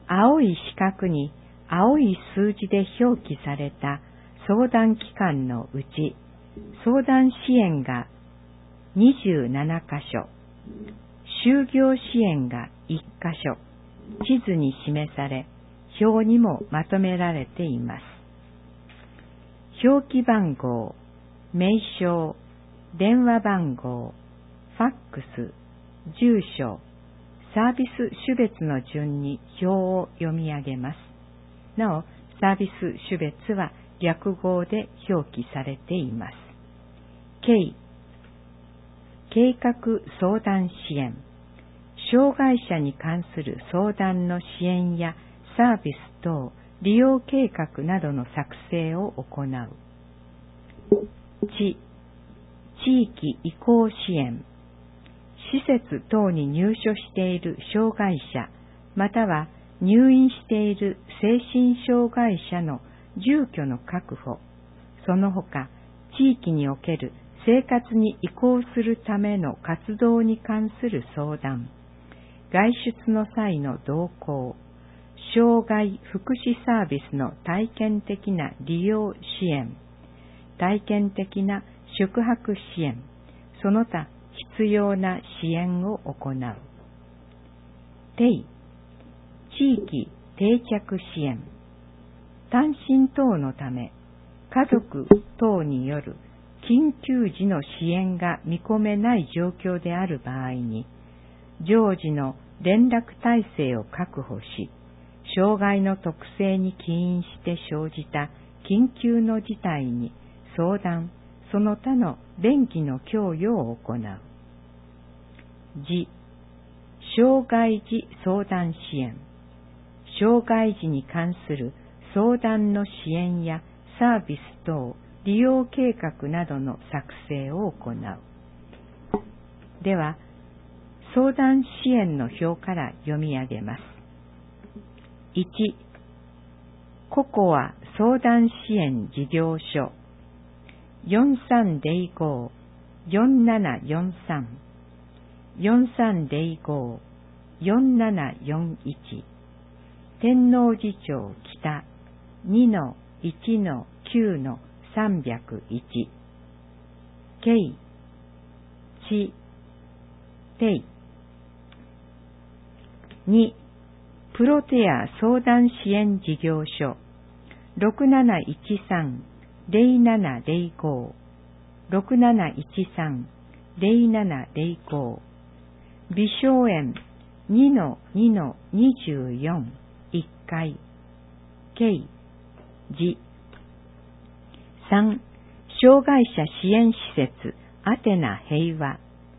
青い四角に青い数字で表記された相談機関のうち、相談支援が27カ所、就業支援が1カ所、地図に示され、表にもまとめられています。表記番号、名称、電話番号、ファックス、住所、サービス種別の順に表を読み上げます。なお、サービス種別は略号で表記されています。計画相談支援。障害者に関する相談の支援やサービス等利用計画などの作成を行う。地域移行支援。施設等に入所している障害者または入院している精神障害者の住居の確保、その他地域における生活に移行するための活動に関する相談、外出の際の同行、障害福祉サービスの体験的な利用支援、体験的な宿泊支援、その他必要な支援を行う。地域定着支援。単身等のため、家族等による緊急時の支援が見込めない状況である場合に、常時の連絡体制を確保し、障害の特性に起因して生じた緊急の事態に相談、その他の便宜の供与を行う。障害時相談支援。障害時に関する相談の支援やサービス等利用計画などの作成を行う。では、相談支援の表から読み上げます。1、ココア相談支援事業所 4305-4743 4305-4741 天王寺町北 2-1-9-301 2、プロテア相談支援事業所 6713-0705 6713-0705 美少園 2-2-24 1階 3、障害者支援施設アテナ平和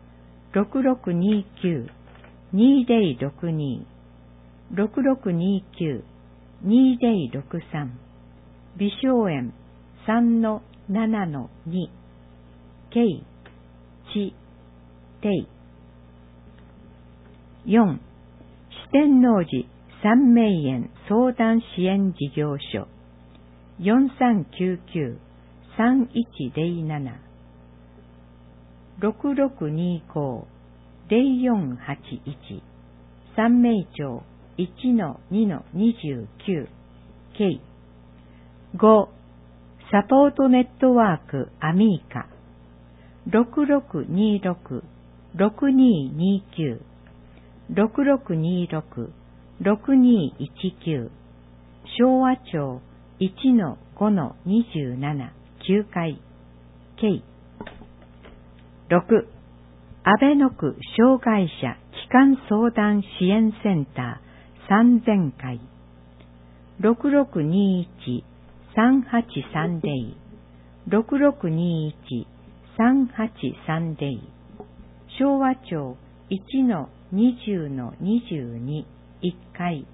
6629-2062 6629-2063 美少園 3-7-2 4、四天王寺三名園相談支援事業所 4399-3107 6625-0481 三名町 1-2-29 5、サポートネットワークアミーカ 6626-6229 6626-6219 昭和町 1-5-27 9階 6、阿倍野区障害者帰還相談支援センター3000階 6621-383 6621-383 昭和町 1-20-22 1階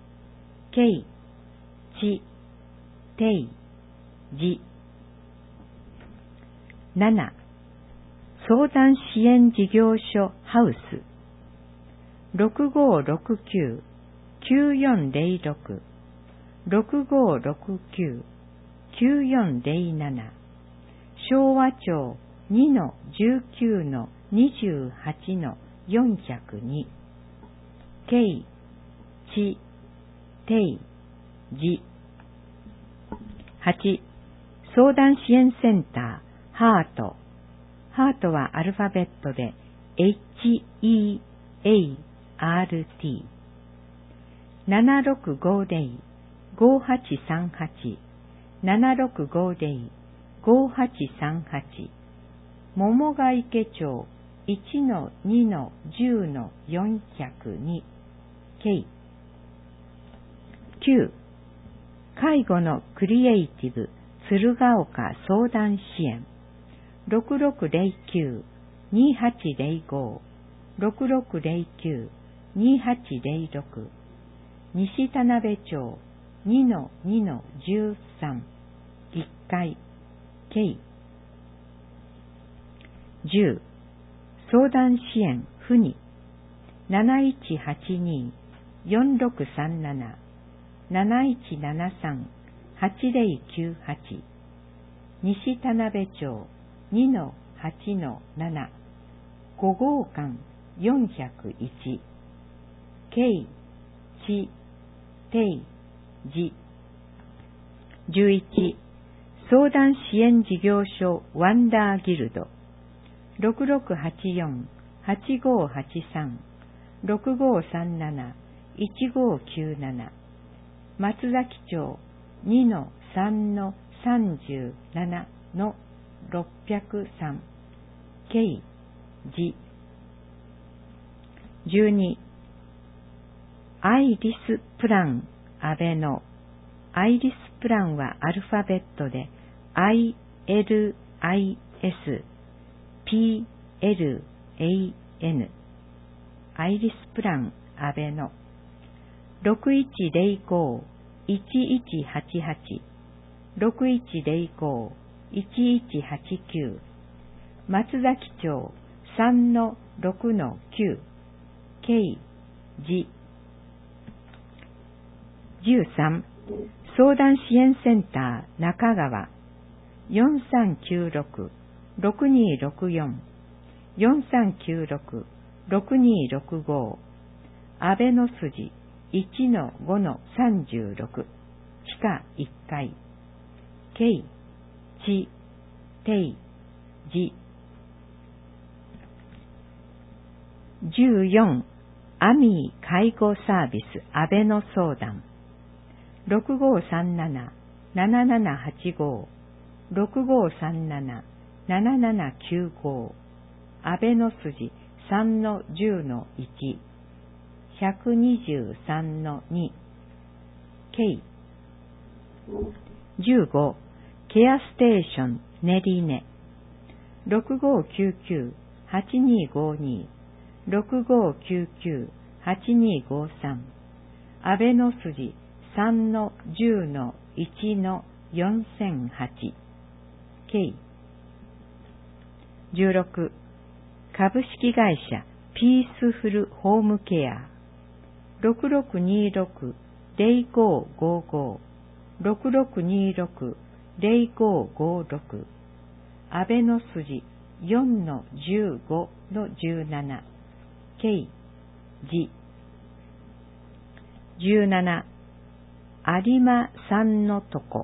7、相談支援事業所ハウス 6569-9406 6569-9407 昭和町 2-19-28-402 京定、時。8、相談支援センター、ハート。ハートはアルファベットで HEART。765-5838、765-5838。桃ヶ池町 1-2-10-402。K。9、介護のクリエイティブ鶴岡相談支援 6609-2805 6609-2806。西田辺町 2-2-13 1階 K。10、相談支援ふに 7182-4637 7173-8098。西田辺町 2-8-7 5号館401。K、ち、てい、じ。11、相談支援事業所ワンダーギルド 6684-8583 6537-1597。松崎町 2-3-37-603。K、じ。12、アイリスプランアベノ。アイリスプランはアルファベットで ILIS PLAN。アイリスプランアベノ 6105-1188 6105-1189。松崎町 3-6-9 K、じ。13、相談支援センター中川 4396-6264 4396-6265。安倍の筋 1-5-36 地下1階 K、ち、てい、じ。14、アミー介護サービス安倍の相談 6537-7785 6537-7795。安倍の筋 3-10-1 123-2 K。 15、ケアステーション練りね 6599-8252 6599-8253。安倍の筋 3-10-1-4008 K。 16、株式会社ピースフルホームケア 6626-0555 6626-0556。安倍の筋 4-15-17 K、じ。17、有馬さんのとこ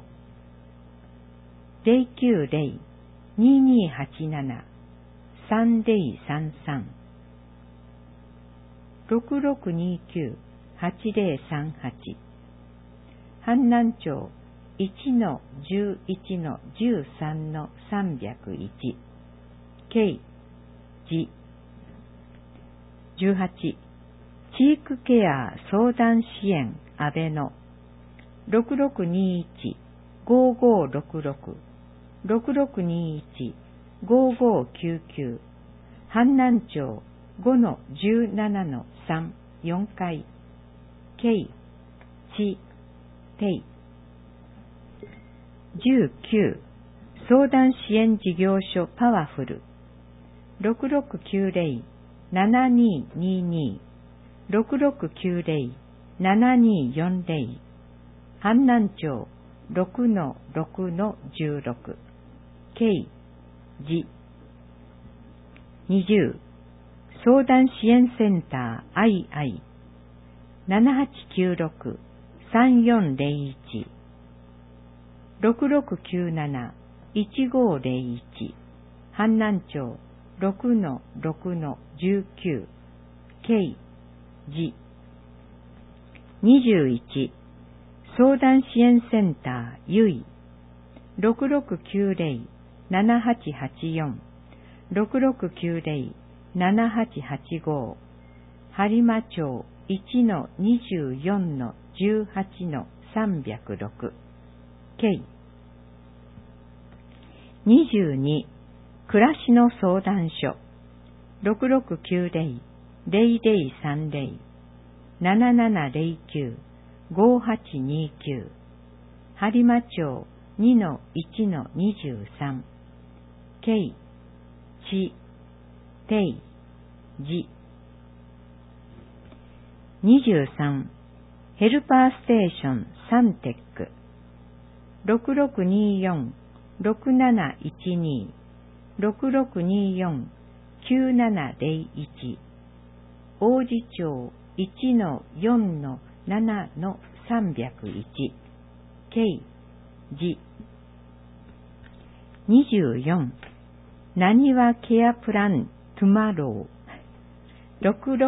090-2287-3033 6629-8038。阪南町 1-11-13-301 K、じ。18、チークケア相談支援安倍の 6621-5566 6621-5599。阪南町 5-17-3 4階 K、ち、てい。19、相談支援事業所パワフル 6690-7222 6690-7240。阪南町 6-6-16 K、じ。20、相談支援センターアイアイ 3401-6697-1501 阪南町 6-6-19 K 字21相談支援センターゆい 6690-7884 6690-7885 播磨町 1-24-18-306 K 22暮らしの相談所 6690-0030-7709-5829 播磨町 2-1-23 K ちていじ23ヘルパーステーションサンテック 6624-6712 6624-9701 王子町 1-4-7-301 K じ24なにわケアプラントゥマロー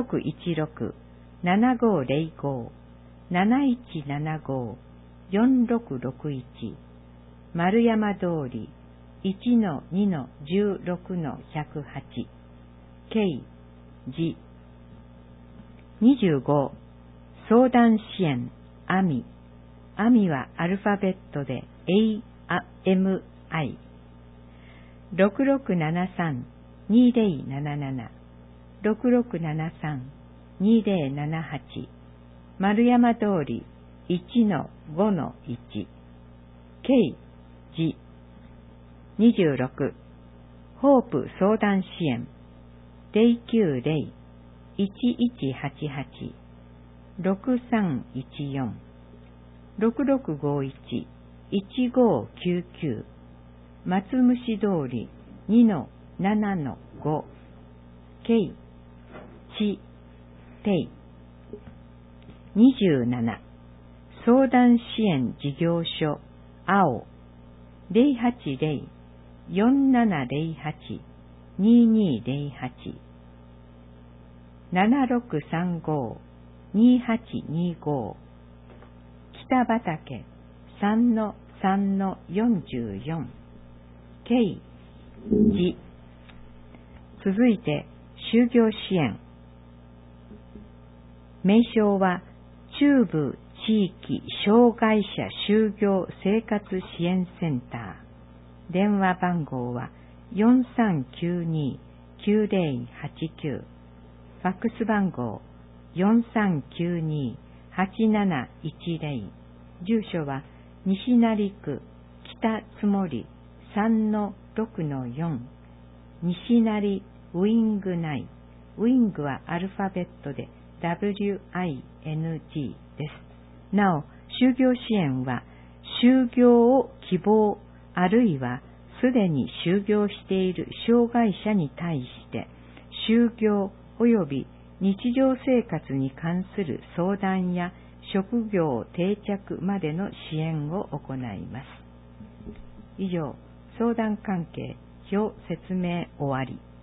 6616-75-7175-4661 丸山通り 1-2-16-108 K じ25相談支援アミはアルファベットで AMI 6673-2077 6673-2078丸山通り 1-5-1 K じ26ホープ相談支援 090-1188-6314 6651-1599松虫通り 2-7-5 K ちてい27相談支援事業所青 080-4708-2208 7635-2825 北畠 3-3-44 K じ続いて就業支援名称は中部地域障害者就業生活支援センター電話番号は 4392-9089 ファックス番号 4392-8710 住所は西成区北津森 3-6-4 西成ウィング内ウィングはアルファベットで WING です。なお、就業支援は就業を希望あるいはすでに就業している障害者に対して就業及び日常生活に関する相談や職業定着までの支援を行います。以上、相談関係表説明終わり。